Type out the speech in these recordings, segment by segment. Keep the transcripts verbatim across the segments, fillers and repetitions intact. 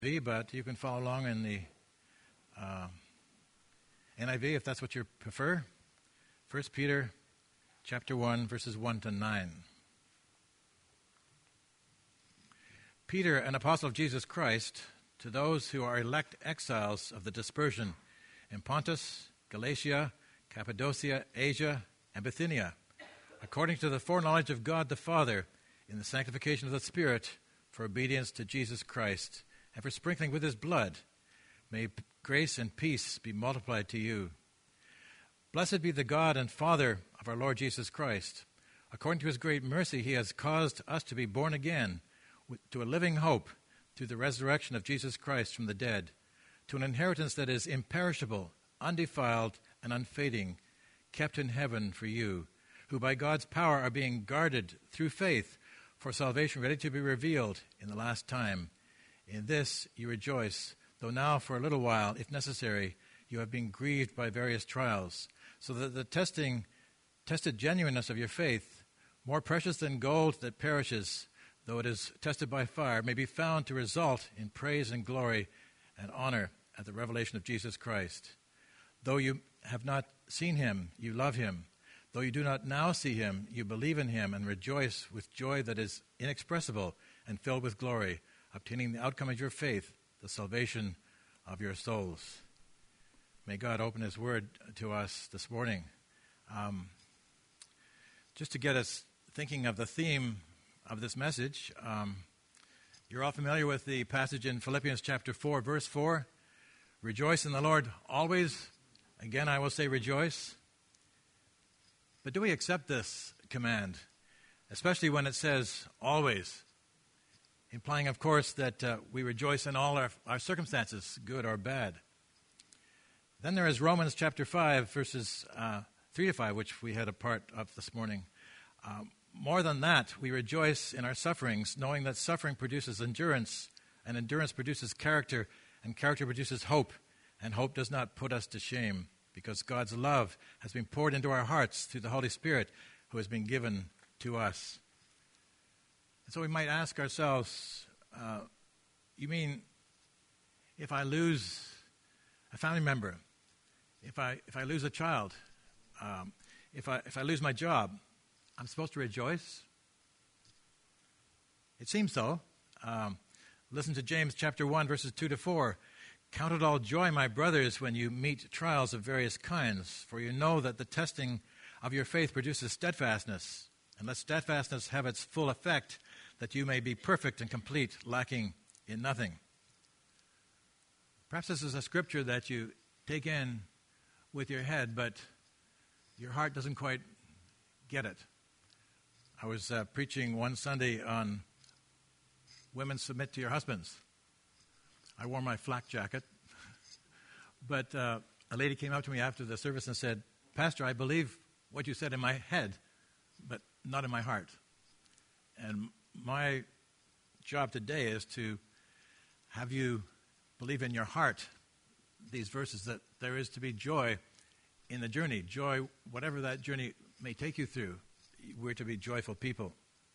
But you can follow along in the uh, N I V if that's what you prefer. First Peter chapter one, verses one to nine. Peter, an apostle of Jesus Christ, to those who are elect exiles of the dispersion in Pontus, Galatia, Cappadocia, Asia, and Bithynia, according to the foreknowledge of God the Father, in the sanctification of the Spirit, for obedience to Jesus Christ, and for sprinkling with his blood, may grace and peace be multiplied to you. Blessed be the God and Father of our Lord Jesus Christ. According to his great mercy, he has caused us to be born again to a living hope through the resurrection of Jesus Christ from the dead, to an inheritance that is imperishable, undefiled, and unfading, kept in heaven for you, who by God's power are being guarded through faith for salvation ready to be revealed in the last time. In this you rejoice, though now for a little while, if necessary, you have been grieved by various trials, so that the testing, tested genuineness of your faith, more precious than gold that perishes, though it is tested by fire, may be found to result in praise and glory and honor at the revelation of Jesus Christ. Though you have not seen him, you love him. Though you do not now see him, you believe in him and rejoice with joy that is inexpressible and filled with glory, obtaining the outcome of your faith, the salvation of your souls. May God open his word to us this morning. Um, just to get us thinking of the theme of this message, um, you're all familiar with the passage in Philippians chapter four, verse four. Rejoice in the Lord always. Again, I will say rejoice. But do we accept this command, especially when it says always, implying, of course, that uh, we rejoice in all our, our circumstances, good or bad? Then there is Romans chapter five, verses uh, three to five, which we had a part of this morning. Um, more than that, we rejoice in our sufferings, knowing that suffering produces endurance, and endurance produces character, and character produces hope, and hope does not put us to shame, because God's love has been poured into our hearts through the Holy Spirit who has been given to us. And so we might ask ourselves, uh, you mean if I lose a family member, if I if I lose a child, um, if I if I lose my job, I'm supposed to rejoice? It seems so. Um, listen to James chapter one, verses two to four. Count it all joy, my brothers, when you meet trials of various kinds, for you know that the testing of your faith produces steadfastness, and let steadfastness have its full effect, that you may be perfect and complete, lacking in nothing. Perhaps this is a scripture that you take in with your head, but your heart doesn't quite get it. I was uh, preaching one Sunday on women submit to your husbands. I wore my flak jacket, but uh, a lady came up to me after the service and said, Pastor, I believe what you said in my head, but not in my heart. And my job today is to have you believe in your heart these verses, that there is to be joy in the journey. Joy, whatever that journey may take you through, we're to be joyful people.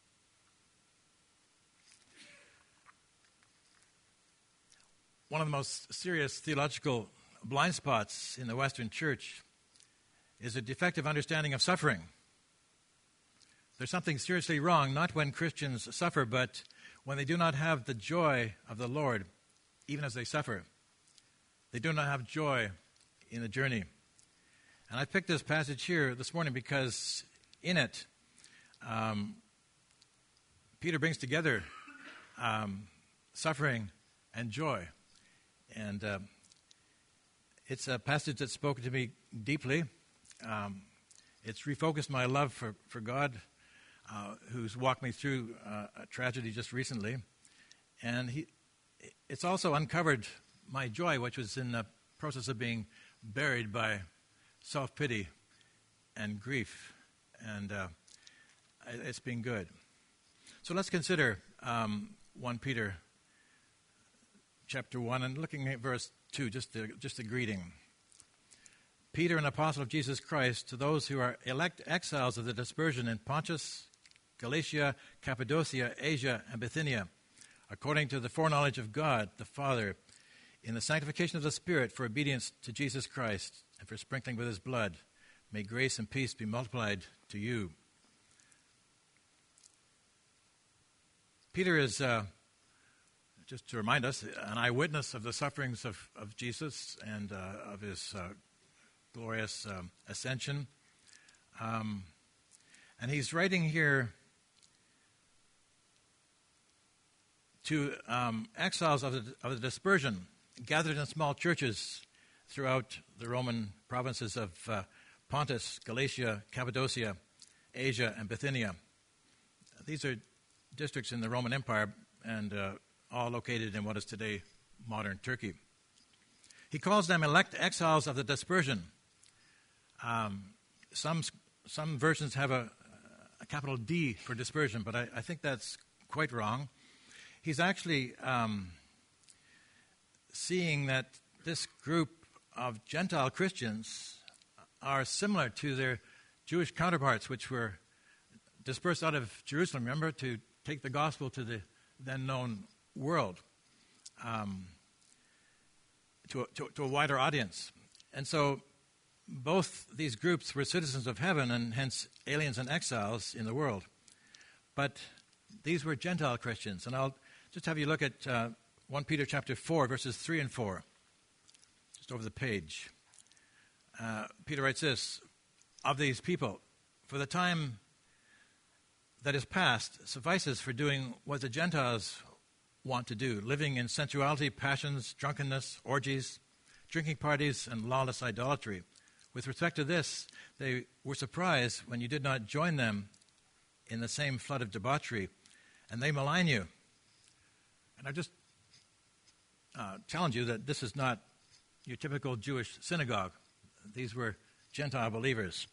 One of the most serious theological blind spots in the Western church is a defective understanding of suffering. There's something seriously wrong, not when Christians suffer, but when they do not have the joy of the Lord, even as they suffer. They do not have joy in the journey. And I picked this passage here this morning because in it, um, Peter brings together um, suffering and joy. And uh, it's a passage that's spoken to me deeply. Um, it's refocused my love for, for God, uh, who's walked me through uh, a tragedy just recently. And he, it's also uncovered my joy, which was in the process of being buried by self-pity and grief. And uh, it's been good. So let's consider um, First Peter chapter one, and looking at verse two, just the, just the greeting. Peter, an apostle of Jesus Christ, to those who are elect exiles of the dispersion in Pontus, Galatia, Cappadocia, Asia, and Bithynia, according to the foreknowledge of God the Father, in the sanctification of the Spirit, for obedience to Jesus Christ, and for sprinkling with his blood. May grace and peace be multiplied to you. Peter is, uh, just to remind us, an eyewitness of the sufferings of, of Jesus and uh, of his uh, glorious um, ascension. Um, and he's writing here to um, exiles of the, of the dispersion, gathered in small churches throughout the Roman provinces of uh, Pontus, Galatia, Cappadocia, Asia, and Bithynia. These are districts in the Roman Empire and uh, all located in what is today modern Turkey. He calls them elect exiles of the dispersion. Um, some some versions have a, a capital D for dispersion, but I, I think that's quite wrong. He's actually um, seeing that this group of Gentile Christians are similar to their Jewish counterparts, which were dispersed out of Jerusalem, remember, to take the gospel to the then known world, um, to, a, to, to a wider audience. And so both these groups were citizens of heaven and hence aliens and exiles in the world. But these were Gentile Christians. And I'll just have you look at uh, First Peter chapter four, verses three and four, just over the page. Uh, Peter writes this, of these people, for the time that is past suffices for doing what the Gentiles want to do, living in sensuality, passions, drunkenness, orgies, drinking parties, and lawless idolatry. With respect to this, they were surprised when you did not join them in the same flood of debauchery, and they malign you. And I just uh, challenge you that this is not your typical Jewish synagogue. These were Gentile believers.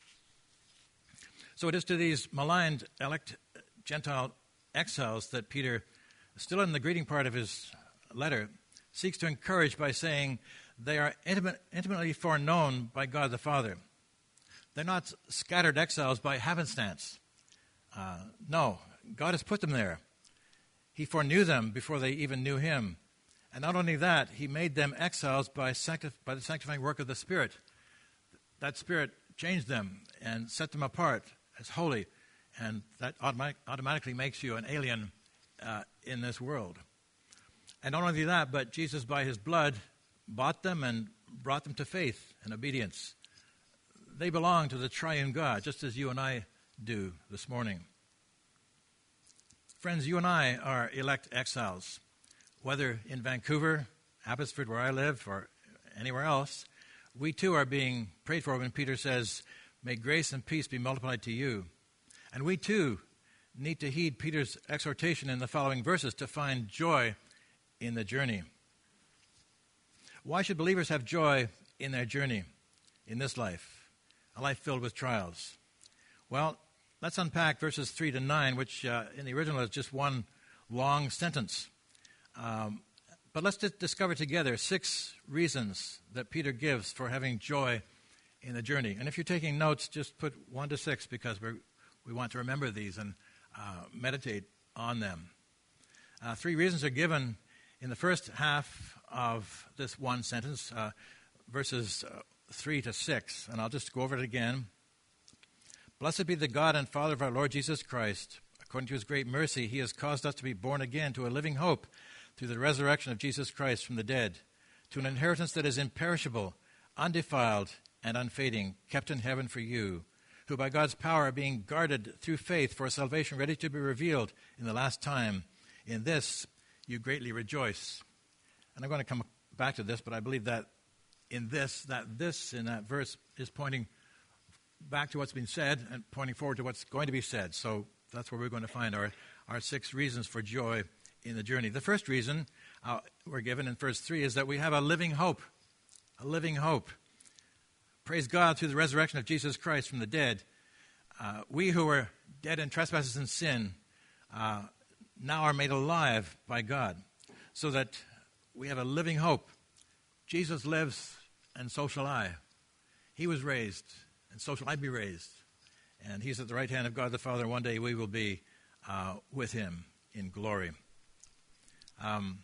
So it is to these maligned elect Gentile exiles that Peter, still in the greeting part of his letter, seeks to encourage by saying they are intimate, intimately foreknown by God the Father. They're not scattered exiles by happenstance. Uh, no, God has put them there. He foreknew them before they even knew him. And not only that, he made them exiles by, sanctif- by the sanctifying work of the Spirit. That Spirit changed them and set them apart as holy, and that automatic- automatically makes you an alien uh, in this world. And not only that, but Jesus, by his blood, bought them and brought them to faith and obedience. They belong to the triune God, just as you and I do this morning. Friends, you and I are elect exiles, whether in Vancouver, Abbotsford, where I live, or anywhere else. We too are being prayed for when Peter says, may grace and peace be multiplied to you. And we too need to heed Peter's exhortation in the following verses to find joy in the journey. Why should believers have joy in their journey in this life, a life filled with trials? Well, let's unpack verses three to nine, which uh, in the original is just one long sentence. Um, but let's just discover together six reasons that Peter gives for having joy in the journey. And if you're taking notes, just put one to six because we we want to remember these and uh, meditate on them. Uh, three reasons are given in the first half of this one sentence, uh, verses uh, three to six. And I'll just go over it again. Blessed be the God and Father of our Lord Jesus Christ. According to his great mercy, he has caused us to be born again to a living hope through the resurrection of Jesus Christ from the dead, to an inheritance that is imperishable, undefiled, and unfading, kept in heaven for you, who by God's power are being guarded through faith for a salvation ready to be revealed in the last time. In this you greatly rejoice. And I'm going to come back to this, but I believe that in this, that this in that verse is pointing back to what's been said and pointing forward to what's going to be said. So that's where we're going to find our, our six reasons for joy in the journey. The first reason uh, we're given in verse three is that we have a living hope, a living hope. Praise God, through the resurrection of Jesus Christ from the dead, uh, we who were dead in trespasses and sin uh, now are made alive by God, so that we have a living hope. Jesus lives, and so shall I. He was raised, and so shall I be raised. And he's at the right hand of God the Father. One day we will be uh, with him in glory. Um,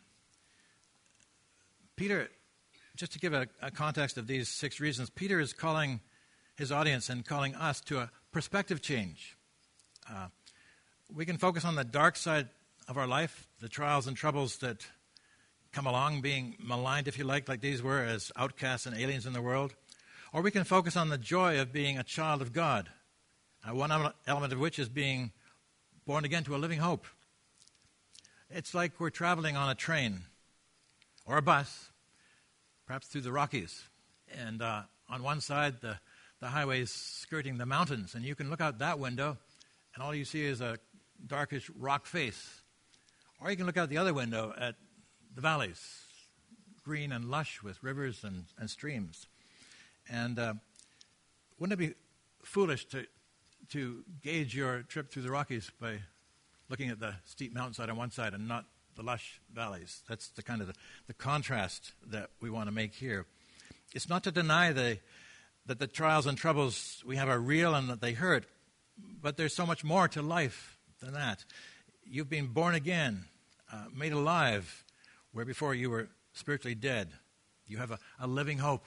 Peter, just to give a, a context of these six reasons, Peter is calling his audience and calling us to a perspective change. Uh, we can focus on the dark side of our life, the trials and troubles that come along, being maligned, if you like, like these were, as outcasts and aliens in the world. Or we can focus on the joy of being a child of God, uh, one element of which is being born again to a living hope. It's like we're traveling on a train or a bus, perhaps through the Rockies. And uh, on one side, the, the highway is skirting the mountains, and you can look out that window, and all you see is a darkish rock face. Or you can look out the other window at the valleys, green and lush with rivers and, and streams. And uh, wouldn't it be foolish to to gauge your trip through the Rockies by looking at the steep mountainside on one side and not the lush valleys? That's the kind of the, the contrast that we want to make here. It's not to deny the, that the trials and troubles we have are real and that they hurt, but there's so much more to life than that. You've been born again, uh, made alive, where before you were spiritually dead. You have a, a living hope.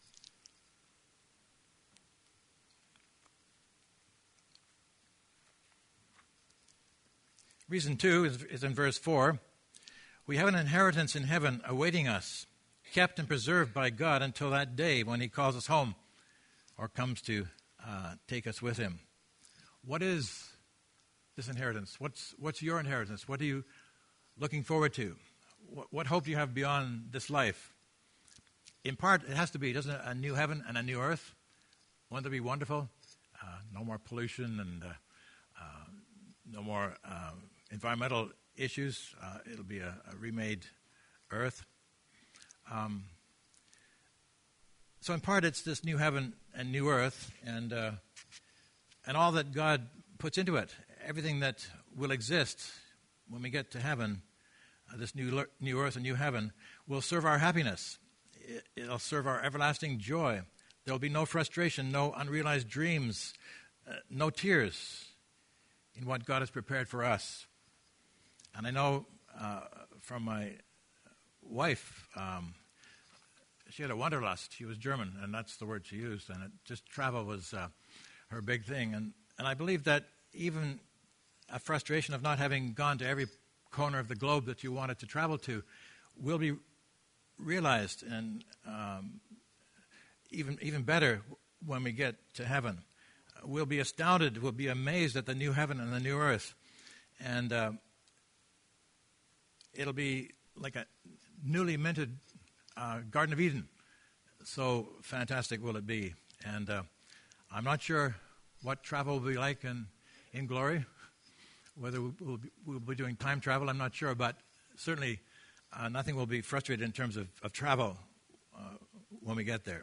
Reason two is, is in verse four. We have an inheritance in heaven awaiting us, kept and preserved by God until that day when he calls us home or comes to uh, take us with him. What is this inheritance? What's, what's your inheritance? What are you looking forward to? What, what hope do you have beyond this life? In part, it has to be, doesn't it, a new heaven and a new earth? Won't that be wonderful? Uh, no more pollution and uh, uh, no more uh, environmental issues. Uh, it'll be a, a remade earth. Um, so in part, it's this new heaven and new earth, and uh, and all that God puts into it, everything that will exist when we get to heaven, uh, this new new earth and new heaven, will serve our happiness. It, it'll serve our everlasting joy. There'll be no frustration, no unrealized dreams, uh, no tears in what God has prepared for us. And I know uh, from my wife, um, she had a wanderlust. She was German, and that's the word she used. And it, just travel was uh, her big thing. And, and I believe that even a frustration of not having gone to every corner of the globe that you wanted to travel to will be realized, and um, even even better when we get to heaven. We'll be astounded, we'll be amazed at the new heaven and the new earth. And uh, it'll be like a newly minted uh, Garden of Eden. So fantastic will it be. And uh, I'm not sure what travel will be like in, in glory. Whether we'll be, we'll be doing time travel, I'm not sure. But certainly uh, nothing will be frustrated in terms of, of travel uh, when we get there.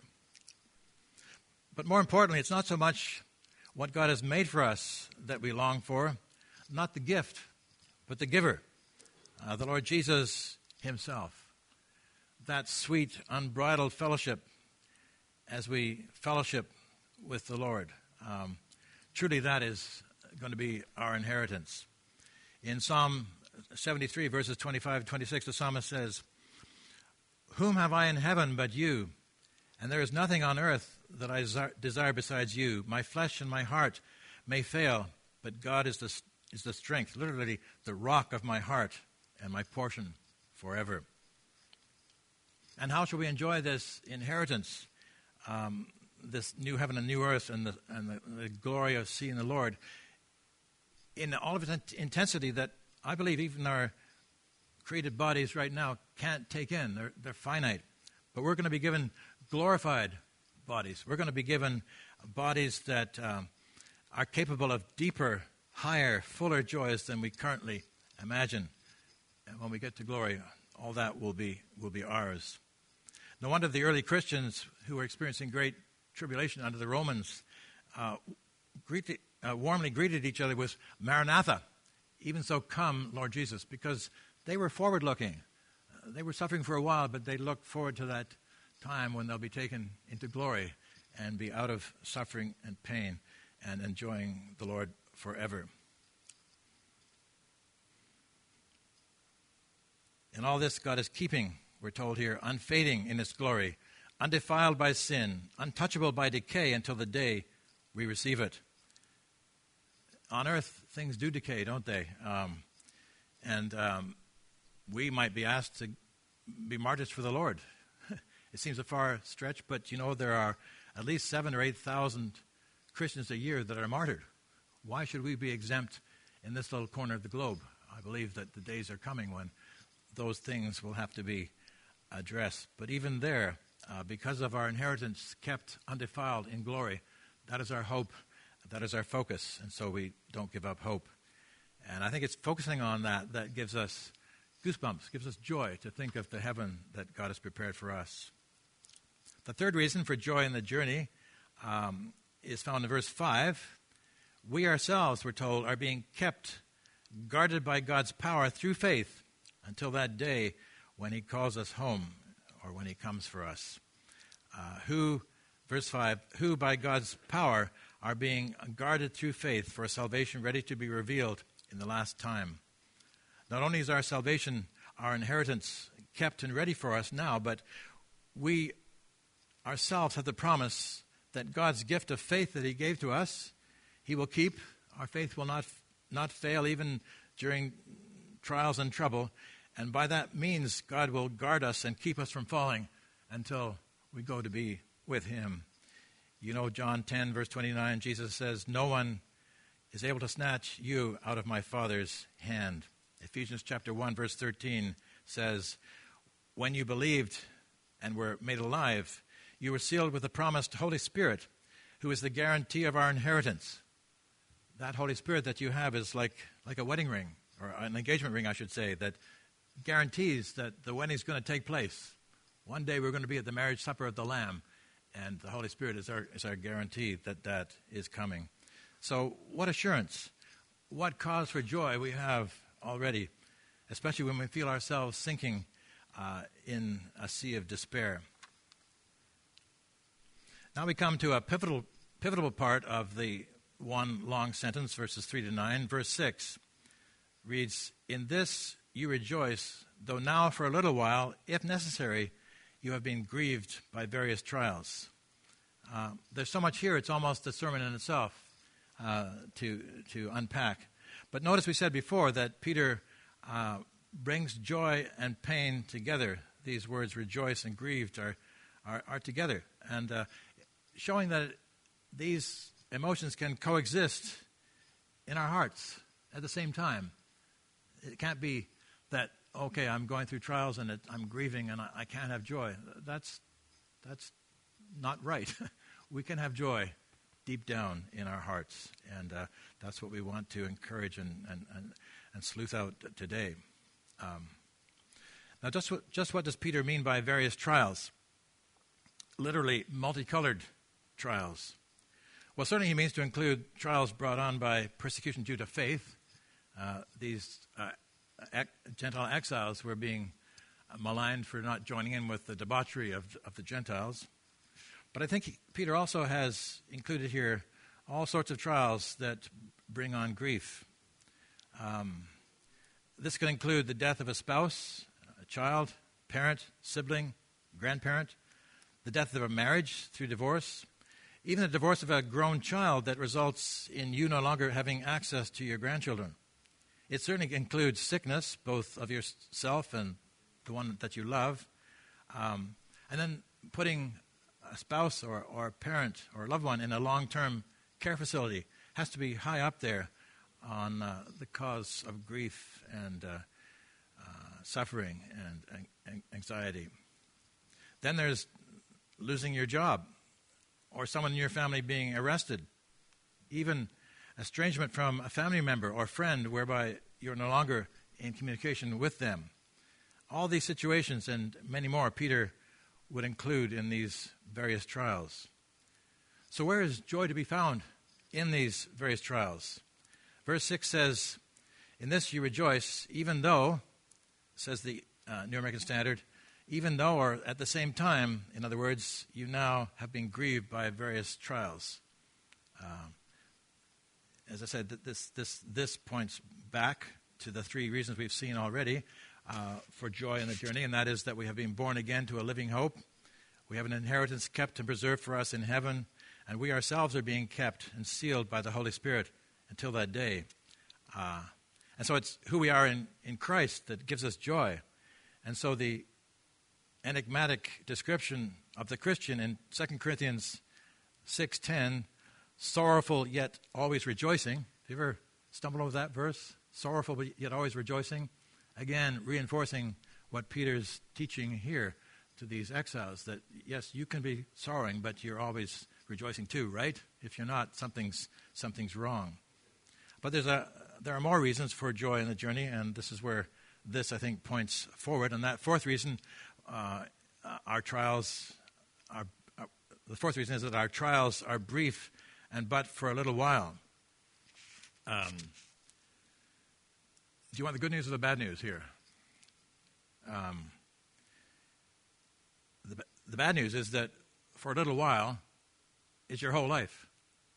But more importantly, it's not so much what God has made for us that we long for, not the gift, but the giver, uh, the Lord Jesus himself. That sweet, unbridled fellowship as we fellowship with the Lord. Um, truly that is going to be our inheritance. In Psalm seventy-three, verses twenty-five and twenty-six, the psalmist says, "Whom have I in heaven but you? And there is nothing on earth that I desire besides you. My flesh and my heart may fail, but God is the, is the strength," literally the rock of my heart and my portion forever. And how shall we enjoy this inheritance, um, this new heaven and new earth, and, the, and the, the glory of seeing the Lord, in all of its intensity that I believe even our created bodies right now can't take in. They're, they're finite. But we're going to be given glorified bodies. We're going to be given bodies that um, are capable of deeper, higher, fuller joys than we currently imagine. And when we get to glory, all that will be will be ours. No wonder the early Christians who were experiencing great tribulation under the Romans uh, greet, uh, warmly greeted each other with Maranatha, even so come, Lord Jesus, because they were forward-looking. Uh, they were suffering for a while, but they looked forward to that time when they'll be taken into glory and be out of suffering and pain and enjoying the Lord forever. In all this, God is keeping, we're told here, unfading in its glory, undefiled by sin, untouchable by decay until the day we receive it. On earth, things do decay, don't they? Um, and um, we might be asked to be martyrs for the Lord. It seems a far stretch, but you know there are at least seven or eight thousand Christians a year that are martyred. Why should we be exempt in this little corner of the globe? I believe that the days are coming when those things will have to be addressed. But even there, uh, because of our inheritance kept undefiled in glory, that is our hope, that is our focus, and so we don't give up hope. And I think it's focusing on that that gives us goosebumps, gives us joy to think of the heaven that God has prepared for us. The third reason for joy in the journey um, is found in verse five. We ourselves, we're told, are being kept guarded by God's power through faith until that day when he calls us home or when he comes for us. Uh, who, verse five, who by God's power are being guarded through faith for a salvation ready to be revealed in the last time. Not only is our salvation, our inheritance, kept and ready for us now, but we ourselves have the promise that God's gift of faith that he gave to us, he will keep. Our faith will not not fail even during trials and trouble. And by that means, God will guard us and keep us from falling until we go to be with him. You know, John ten, verse twenty-nine, Jesus says, no one is able to snatch you out of my Father's hand. Ephesians chapter one, verse thirteen says, when you believed and were made alive, you were sealed with the promised Holy Spirit, who is the guarantee of our inheritance. That Holy Spirit that you have is like, like a wedding ring, or an engagement ring, I should say, that guarantees that the wedding is going to take place. One day we're going to be at the marriage supper of the Lamb, and the Holy Spirit is our, is our guarantee that that is coming. So what assurance, what cause for joy we have already, especially when we feel ourselves sinking uh, in a sea of despair. Now we come to a pivotal, pivotal part of the one long sentence, verses three to nine. Verse six reads, in this you rejoice, though now for a little while, if necessary, you have been grieved by various trials. Uh, there's so much here, it's almost a sermon in itself uh, to, to unpack. But notice we said before that Peter uh, brings joy and pain together. These words, rejoice and grieved, are, are, are together. And uh, showing that these emotions can coexist in our hearts at the same time. It can't be that, okay, I'm going through trials and it, I'm grieving and I, I can't have joy. That's, that's not right. We can have joy deep down in our hearts, and uh, that's what we want to encourage and, and, and, and sleuth out today. Um, now, just what, just what does Peter mean by various trials? Literally, multicolored trials. Well, certainly he means to include trials brought on by persecution due to faith. Uh, these uh, ex- Gentile exiles were being maligned for not joining in with the debauchery of, of the Gentiles. But I think he, Peter also has included here all sorts of trials that bring on grief. Um, this can include the death of a spouse, a child, parent, sibling, grandparent, the death of a marriage through divorce, even the divorce of a grown child that results in you no longer having access to your grandchildren. It certainly includes sickness, both of yourself and the one that you love, um, and then putting a spouse or, or a parent or a loved one in a long-term care facility has to be high up there on uh, the cause of grief and uh, uh, suffering and, and anxiety. Then there's losing your job, or someone in your family being arrested, even estrangement from a family member or friend whereby you're no longer in communication with them. All these situations and many more Peter would include in these various trials. So where is joy to be found in these various trials? Verse six says, in this you rejoice, even though, says the uh, New American Standard, even though, or at the same time, in other words, you now have been grieved by various trials. Uh, as I said, this, this, this points back to the three reasons we've seen already. uh, for joy in the journey, and that is that we have been born again to a living hope. We have an inheritance kept and preserved for us in heaven, and we ourselves are being kept and sealed by the Holy Spirit until that day. Uh, and so it's who we are in, in Christ that gives us joy. And so the enigmatic description of the Christian in Second Corinthians six ten, sorrowful yet always rejoicing. Have you ever stumbled over that verse? Sorrowful but yet always rejoicing. Again, reinforcing what Peter's teaching here to these exiles, that yes, you can be sorrowing, but you're always rejoicing too, right? If you're not, something's something's wrong. But there's a there are more reasons for joy in the journey, and this is where this, I think, points forward. And that fourth reason, uh, our trials are, are the fourth reason is that our trials are brief and but for a little while. Um, do you want the good news or the bad news here? Um, the, the bad news is that for a little while is your whole life.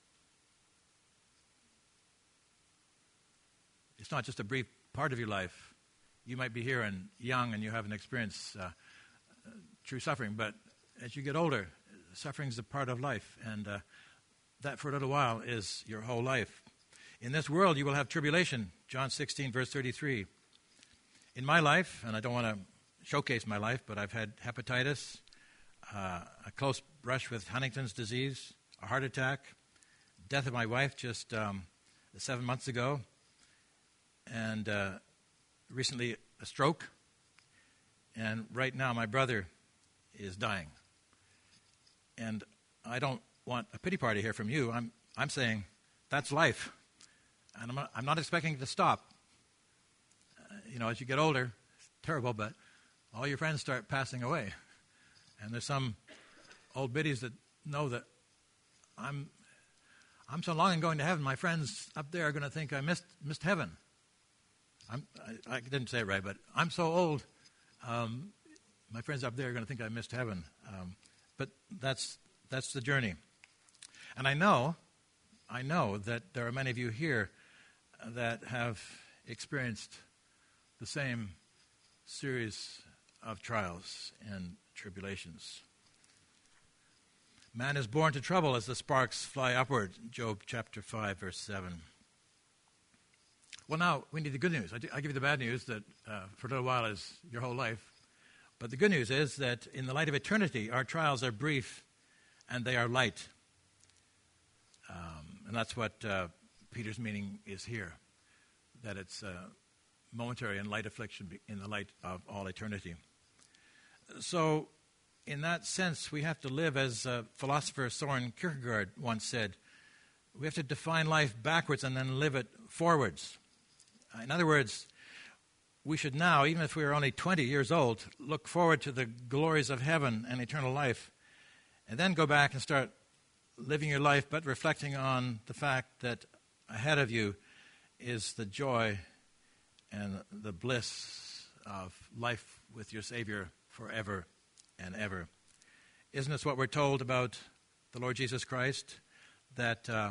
It's not just a brief part of your life. You might be here and young and you haven't experienced uh, uh, true suffering, but as you get older, suffering is a part of life, and uh, that for a little while is your whole life. In this world you will have tribulation, John sixteen, verse thirty-three. In my life, and I don't want to showcase my life, but I've had hepatitis, uh, a close brush with Huntington's disease, a heart attack, death of my wife just um, seven months ago, and uh, recently a stroke, and right now my brother is dying. And I don't want a pity party here from you. I'm I'm saying that's life, and I'm not, I'm not expecting it to stop. Uh, you know, as you get older, it's terrible, but all your friends start passing away, and there's some old biddies that know that I'm I'm so long in going to heaven. My friends up there are going to think I missed missed heaven. I'm, I, I didn't say it right, but I'm so old. Um, my friends up there are going to think I missed heaven. Um, but that's that's the journey. And I know, I know that there are many of you here that have experienced the same series of trials and tribulations. Man is born to trouble as the sparks fly upward, Job chapter five, verse seven. Well, now, we need the good news. I, do, I give you the bad news that uh, for a little while is your whole life. But the good news is that in the light of eternity, our trials are brief and they are light. Um, and that's what uh, Peter's meaning is here, that it's uh, momentary and light affliction in the light of all eternity. So, in that sense, we have to live, as uh, philosopher Soren Kierkegaard once said, we have to define life backwards and then live it forwards. In other words, we should now, even if we are only twenty years old, look forward to the glories of heaven and eternal life, and then go back and start living your life, but reflecting on the fact that ahead of you is the joy and the bliss of life with your Savior forever and ever. Isn't this what we're told about the Lord Jesus Christ? That uh,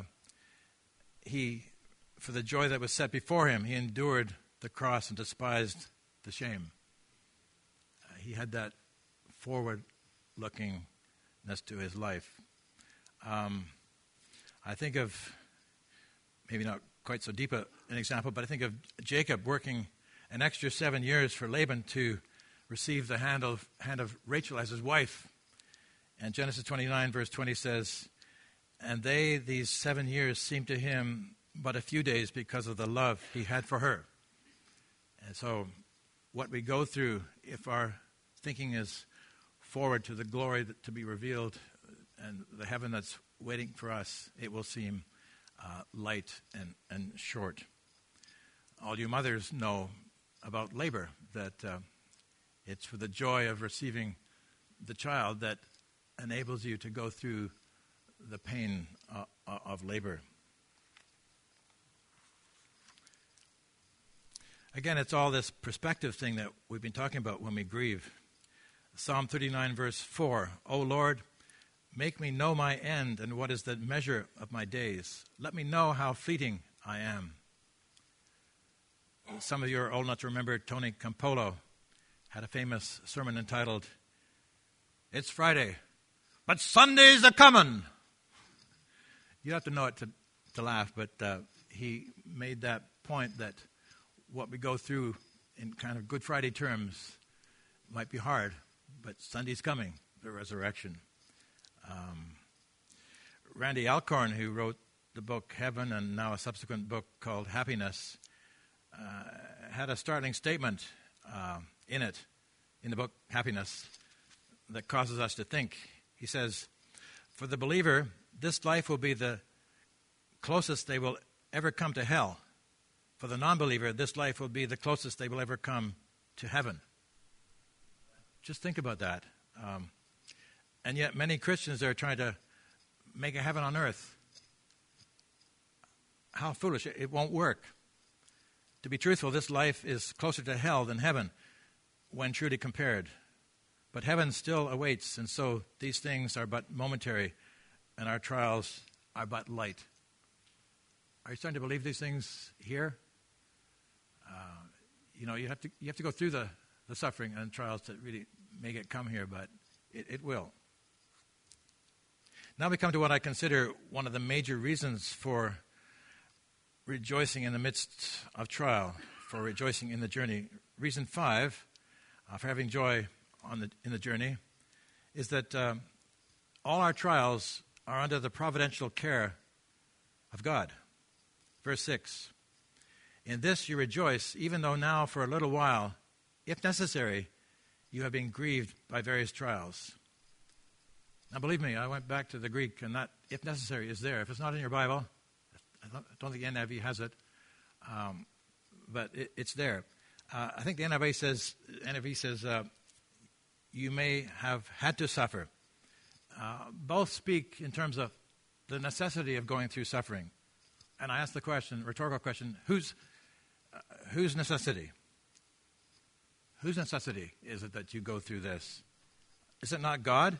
he, for the joy that was set before him, he endured the cross and despised the shame. Uh, he had that forward-lookingness to his life. Um, I think of, maybe not quite so deep a, an example, but I think of Jacob working an extra seven years for Laban to receive the hand of, hand of Rachel as his wife. And Genesis twenty-nine, verse twenty says, and they, these seven years, seemed to him but a few days because of the love he had for her. And so what we go through, if our thinking is forward to the glory that, to be revealed and the heaven that's waiting for us, it will seem uh, light and, and short. All you mothers know about labor, that uh, it's for the joy of receiving the child that enables you to go through the pain uh, of labor. Again, it's all this perspective thing that we've been talking about when we grieve. Psalm thirty-nine, verse four, O Lord, make me know my end and what is the measure of my days. Let me know how fleeting I am. Some of you are old enough to remember Tony Campolo had a famous sermon entitled, "It's Friday, but Sunday's a coming." You have to know it to, to laugh, but uh, he made that point that what we go through in kind of Good Friday terms might be hard, but Sunday's coming, the resurrection. Um, Randy Alcorn, who wrote the book Heaven and now a subsequent book called Happiness, uh, had a startling statement uh, in it, in the book Happiness, that causes us to think. He says, "For the believer, this life will be the closest they will ever come to hell. For the non-believer, this life will be the closest they will ever come to heaven." Just think about that. Um, and yet many Christians are trying to make a heaven on earth. How foolish. It won't work. To be truthful, this life is closer to hell than heaven when truly compared. But heaven still awaits, and so these things are but momentary, and our trials are but light. Are you starting to believe these things here? Uh, you know, you have to you have to go through the, the suffering and trials to really make it come here, but it, it will. Now we come to what I consider one of the major reasons for rejoicing in the midst of trial, for rejoicing in the journey. Reason five uh, for having joy on the in the journey is that um, all our trials are under the providential care of God. Verse six, "In this you rejoice, even though now for a little while, if necessary, you have been grieved by various trials." Now believe me, I went back to the Greek, and that "if necessary" is there. If it's not in your Bible, I don't, I don't think the N I V has it, um, but it, it's there. Uh, I think the N I V says, N I V says uh, you may have had to suffer. Uh, both speak in terms of the necessity of going through suffering. And I ask the question, rhetorical question, whose uh, whose necessity? Whose necessity is it that you go through this? Is it not God?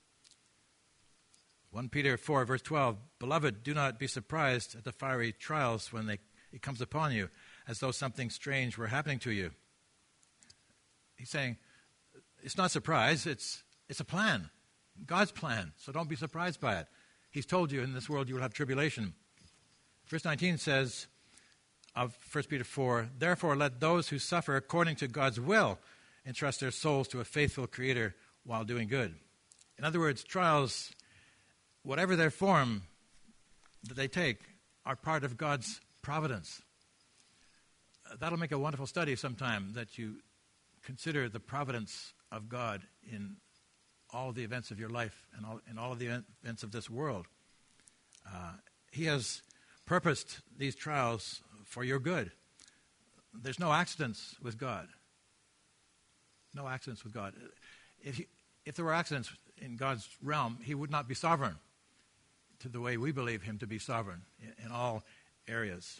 First Peter four, verse twelve, "Beloved, do not be surprised at the fiery trials when they, it comes upon you, as though something strange were happening to you." He's saying, it's not surprise, it's it's a plan, God's plan, so don't be surprised by it. He's told you in this world you will have tribulation. Verse nineteen says of First Peter four, "Therefore let those who suffer according to God's will entrust their souls to a faithful Creator while doing good." In other words, trials, whatever their form that they take, are part of God's providence. Uh, that'll make a wonderful study sometime, that you consider the providence of God in all of the events of your life and all, in all of the events of this world. Uh, he has purposed these trials for your good. There's no accidents with God. No accidents with God. If, he, if there were accidents in God's realm, he would not be sovereign to the way we believe him to be sovereign in, in all areas.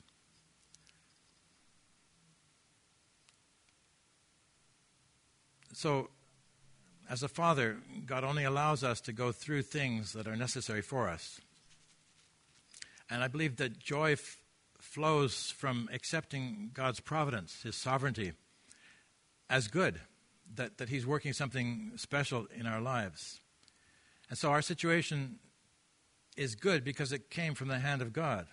So, as a father, God only allows us to go through things that are necessary for us. And I believe that joy f- flows from accepting God's providence, his sovereignty, as good, that, that he's working something special in our lives. And so our situation is good because it came from the hand of God.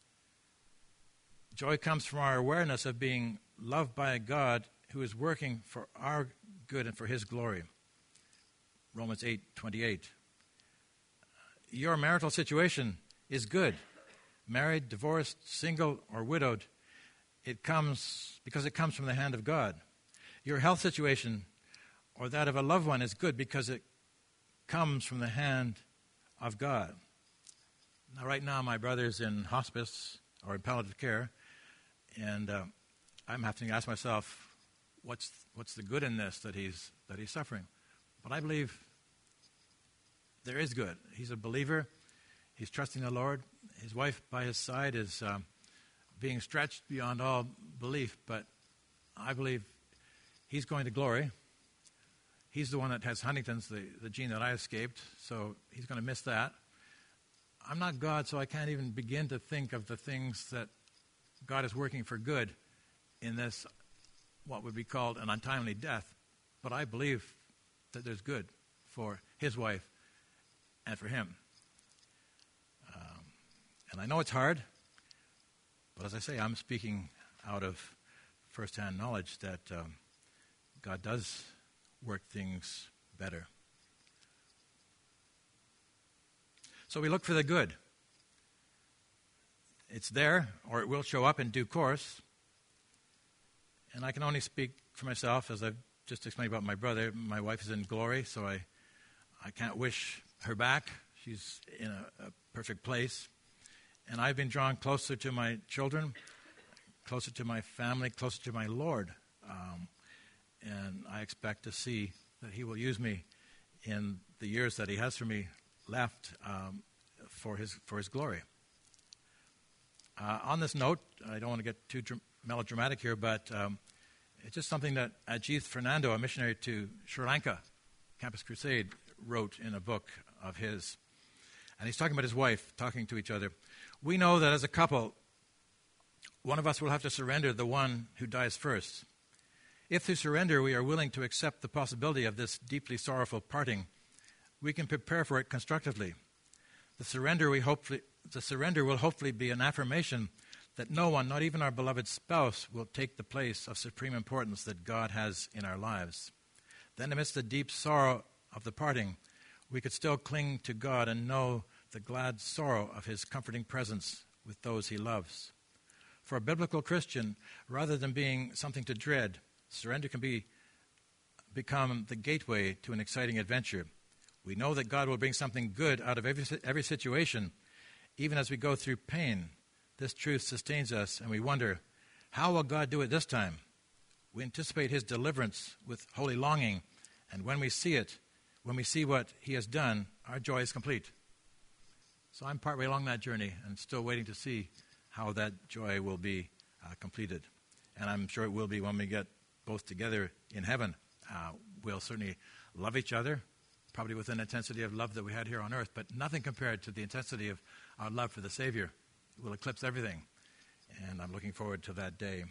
Joy comes from our awareness of being loved by a God who is working for our good and for his glory. Romans eight twenty-eight. Your marital situation is good. Married, divorced, single, or widowed, it comes because it comes from the hand of God. Your health situation or that of a loved one is good because it comes from the hand of God. Now, right now, my brother's in hospice or in palliative care, and uh, I'm having to ask myself, what's what's the good in this that he's that he's suffering? But I believe there is good. He's a believer. He's trusting the Lord. His wife by his side is um, being stretched beyond all belief, but I believe he's going to glory. He's the one that has Huntington's, the, the gene that I escaped, so he's going to miss that. I'm not God, so I can't even begin to think of the things that God is working for good in this, what would be called an untimely death. but I believe that there's good for his wife and for him. Um, and I know it's hard, but as I say, I'm speaking out of first-hand knowledge that um, God does work things better. So we look for the good. It's there, or it will show up in due course. And I can only speak for myself, as I've just explained about my brother. My wife is in glory, so I, I can't wish her back. She's in a, a perfect place. And I've been drawn closer to my children, closer to my family, closer to my Lord. Um, and I expect to see that he will use me in the years that he has for me left um, for his for his glory. Uh, on this note, I don't want to get too dr- melodramatic here, but um, it's just something that Ajith Fernando, a missionary to Sri Lanka, Campus Crusade, wrote in a book of his. And he's talking about his wife, talking to each other. We know that as a couple, one of us will have to surrender the one who dies first. If through surrender we are willing to accept the possibility of this deeply sorrowful parting, we can prepare for it constructively. The surrender, we hopefully, the surrender will hopefully be an affirmation that no one, not even our beloved spouse, will take the place of supreme importance that God has in our lives. Then amidst the deep sorrow of the parting, we could still cling to God and know the glad sorrow of his comforting presence with those he loves. For a biblical Christian, rather than being something to dread, surrender can be become the gateway to an exciting adventure. We know that God will bring something good out of every, every situation, even as we go through pain. This truth sustains us, and we wonder, how will God do it this time? We anticipate his deliverance with holy longing, and when we see it, when we see what he has done, our joy is complete. So I'm partway along that journey and still waiting to see how that joy will be uh, completed. And I'm sure it will be when we get both together in heaven. Uh, we'll certainly love each other, probably with an intensity of love that we had here on earth, but nothing compared to the intensity of our love for the Savior. It will eclipse everything. And I'm looking forward to that day.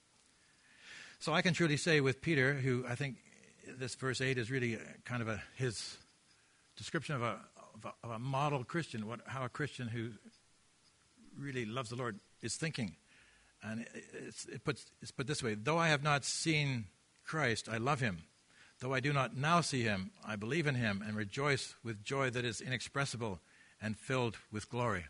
So I can truly say with Peter, who I think this verse eight is really kind of a, his description of a, of a, of a model Christian, what, how a Christian who really loves the Lord is thinking. And it's, it puts, it's put this way, though I have not seen Christ, I love him. Though I do not now see him, I believe in him and rejoice with joy that is inexpressible and filled with glory.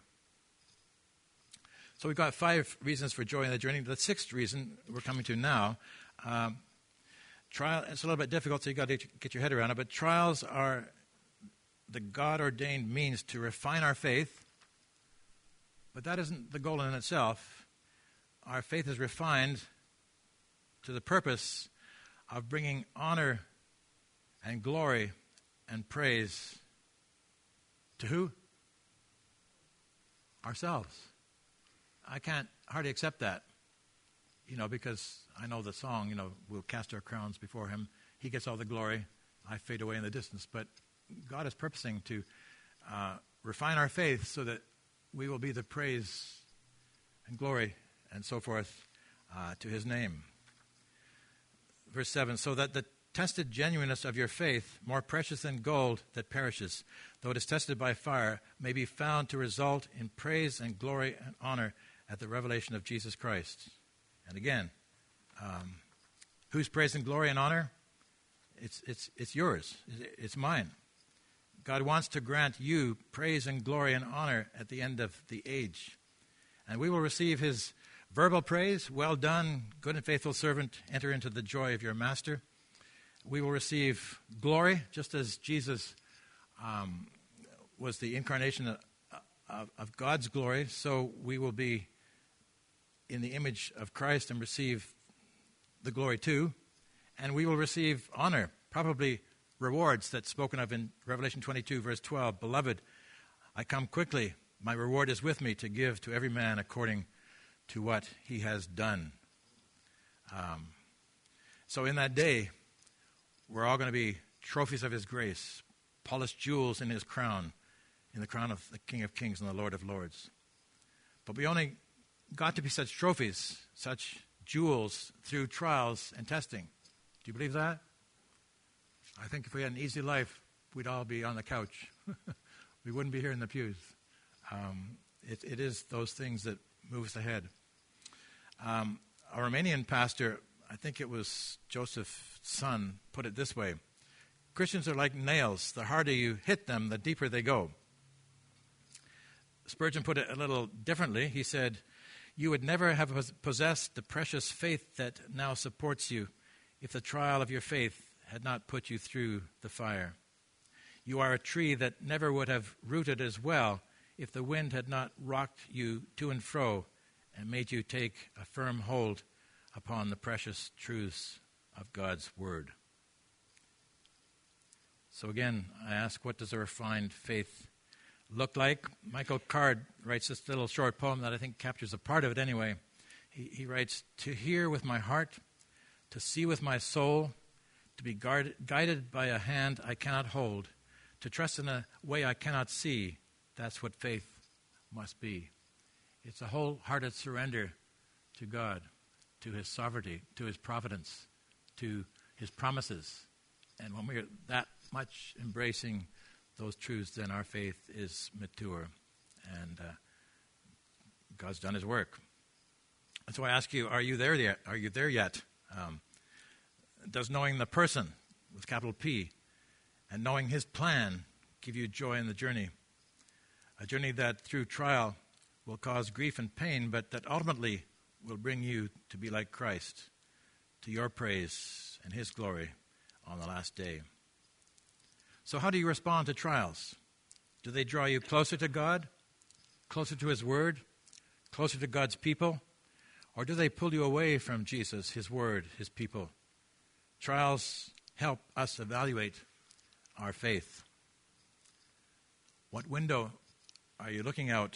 So we've got five reasons for joy in the journey. The sixth reason we're coming to now, um, trial. It's a little bit difficult, so you've got to get your head around it, but trials are the God-ordained means to refine our faith, but that isn't the goal in itself. Our faith is refined to the purpose of bringing honor and glory and praise to who? Ourselves. I can't hardly accept that, you know, because I know the song, you know, we'll cast our crowns before him. He gets all the glory. I fade away in the distance. But God is purposing to uh, refine our faith so that we will be the praise and glory and so forth uh, to his name. Verse seven, so that the tested genuineness of your faith, more precious than gold that perishes, though it is tested by fire, may be found to result in praise and glory and honor at the revelation of Jesus Christ. And again, um, whose praise and glory and honor? It's, it's, it's yours. It's mine. God wants to grant you praise and glory and honor at the end of the age. And we will receive his verbal praise, well done, good and faithful servant, enter into the joy of your master. We will receive glory, just as Jesus um, was the incarnation of, of, of God's glory, so we will be in the image of Christ and receive the glory too. And we will receive honor, probably rewards that's spoken of in Revelation twenty-two, verse twelve. Beloved, I come quickly. My reward is with me to give to every man according to what he has done. Um, so in that day, we're all going to be trophies of his grace, polished jewels in his crown, in the crown of the King of Kings and the Lord of Lords. But we only got to be such trophies, such jewels through trials and testing. Do you believe that? I think if we had an easy life, we'd all be on the couch. We wouldn't be here in the pews. Um, it, it is those things that move us ahead. Um, a Romanian pastor, I think it was Joseph Son, put it this way: Christians are like nails. The harder you hit them, the deeper they go. Spurgeon put it a little differently. He said, you would never have possessed the precious faith that now supports you if the trial of your faith had not put you through the fire. You are a tree that never would have rooted as well if the wind had not rocked you to and fro and made you take a firm hold upon the precious truths of God's Word. So again, I ask, what does a refined faith look like? Michael Card writes this little short poem that I think captures a part of it anyway. He, he writes, to hear with my heart, to see with my soul, to be guard, guided by a hand I cannot hold, to trust in a way I cannot see, that's what faith must be. It's a wholehearted surrender to God, to His sovereignty, to His providence, to His promises. And when we're that much embracing those truths, then our faith is mature, and uh, God's done His work. And so I ask you, are you there yet? Are you there yet? Um, does knowing the person, with capital P, and knowing His plan give you joy in the journey? A journey that through trial will cause grief and pain, but that ultimately will bring you to be like Christ, to your praise and His glory on the last day. So how do you respond to trials? Do they draw you closer to God, closer to His Word, closer to God's people? Or do they pull you away from Jesus, His Word, His people? Trials help us evaluate our faith. What window are you looking out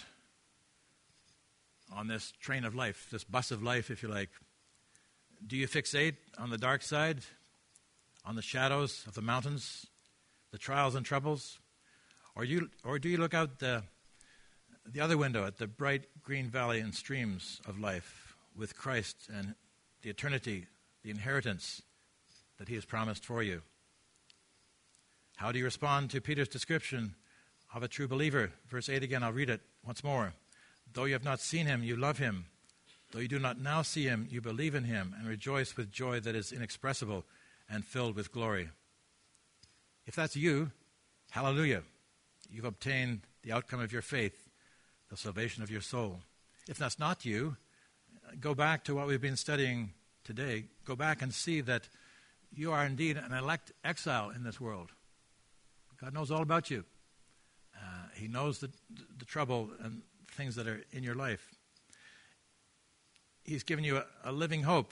on this train of life, this bus of life, if you like? Do you fixate on the dark side, on the shadows of the mountains, the trials and troubles? Or you, or do you look out the, the other window at the bright green valley and streams of life with Christ and the eternity, the inheritance that He has promised for you? How do you respond to Peter's description of a true believer? Verse eight again, I'll read it once more. Though you have not seen Him, you love Him. Though you do not now see Him, you believe in Him and rejoice with joy that is inexpressible and filled with glory. If that's you, hallelujah. You've obtained the outcome of your faith, the salvation of your soul. If that's not you, go back to what we've been studying today. Go back and see that you are indeed an elect exile in this world. God knows all about you. Uh, he knows the, the trouble and things that are in your life. He's given you a, a living hope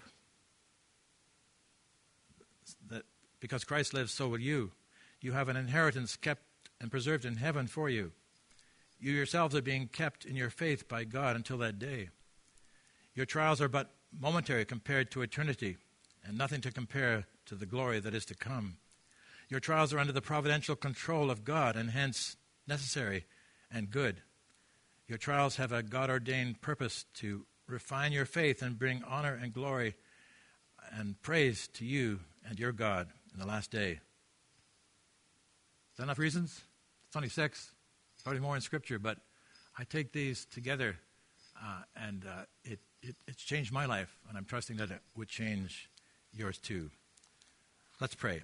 that because Christ lives, so will you. You have an inheritance kept and preserved in heaven for you. You yourselves are being kept in your faith by God until that day. Your trials are but momentary compared to eternity, and nothing to compare to the glory that is to come. Your trials are under the providential control of God, and hence necessary and good. Your trials have a God-ordained purpose to refine your faith and bring honor and glory and praise to you and your God in the last day. Is that enough reasons? It's only six. Probably more in Scripture, but I take these together, uh, and uh, it, it, it's changed my life, and I'm trusting that it would change yours too. Let's pray.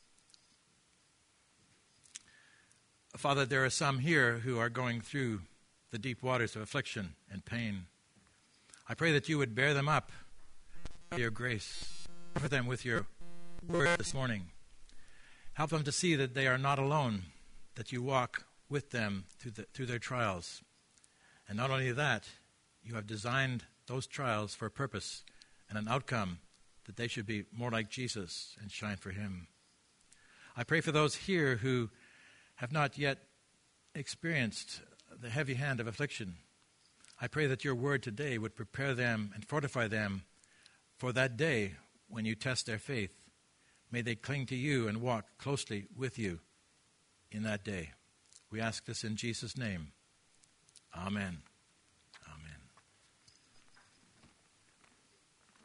Father, there are some here who are going through the deep waters of affliction and pain. I pray that you would bear them up by your grace. Cover them with your word this morning. Help them to see that they are not alone, that you walk with them through, the, through their trials. And not only that, you have designed those trials for a purpose and an outcome that they should be more like Jesus and shine for Him. I pray for those here who have not yet experienced the heavy hand of affliction. I pray that your word today would prepare them and fortify them for that day when you test their faith. May they cling to you and walk closely with you in that day. We ask this in Jesus' name. Amen.